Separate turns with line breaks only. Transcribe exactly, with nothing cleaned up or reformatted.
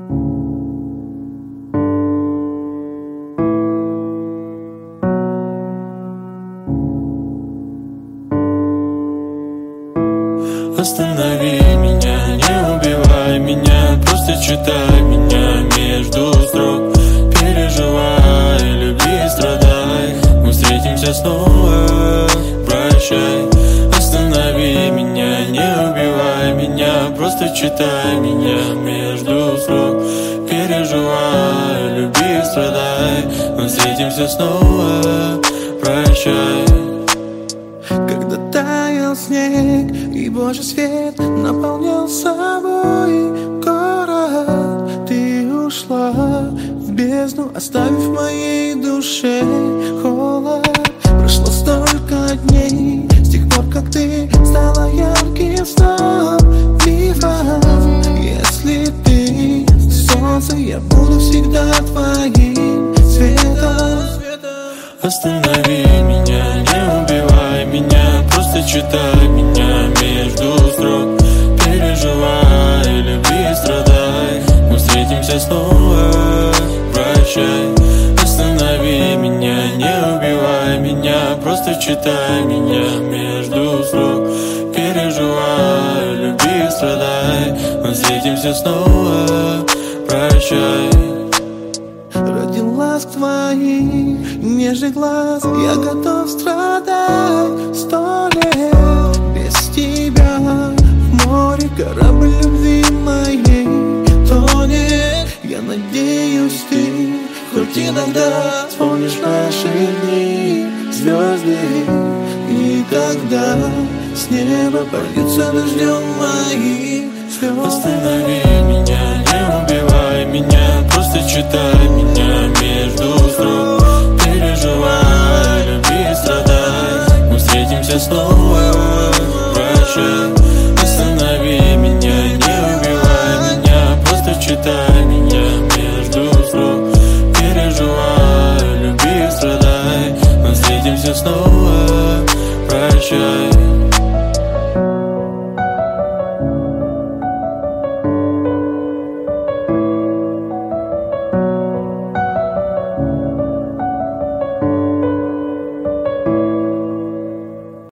Останови меня, не убивай меня, просто читай меня между строк. Переживай, люби, страдай, мы встретимся снова, прощай. Останови меня, не убивай меня, просто читай меня между строк. Переживай, люби, страдай, мы встретимся снова, прощай.
Когда таял снег и Божий свет наполнял собой город, ты ушла в бездну, оставив в моей душе холод. Прошло столько дней с тех пор, как ты стала ярким сном мифов. Если ты солнце, я буду всегда твоим светом.
Останови меня, не убивай меня, просто читай меня между строк. Переживай, люби, страдай, мы встретимся снова, прощай. Останови меня, не убивай меня, просто читай меня между строк. Переживай, люби, страдай, мы встретимся снова, прощай.
Ради ласк твоих, нежных глаз, я готов страдать сто лет. Без тебя в море корабль любви моей тонет. Я надеюсь, ты хоть иногда вспомнишь наши дни, звезды. И тогда с неба польются дождем мои слезы.
Останови меня, не убивай меня, просто читай меня между строк. Переживай, люби, страдай, мы встретимся снова, прощай. Останови меня, не убивай меня, просто читай меня между строк. Переживай, люби, страдай, мы встретимся снова, прощай.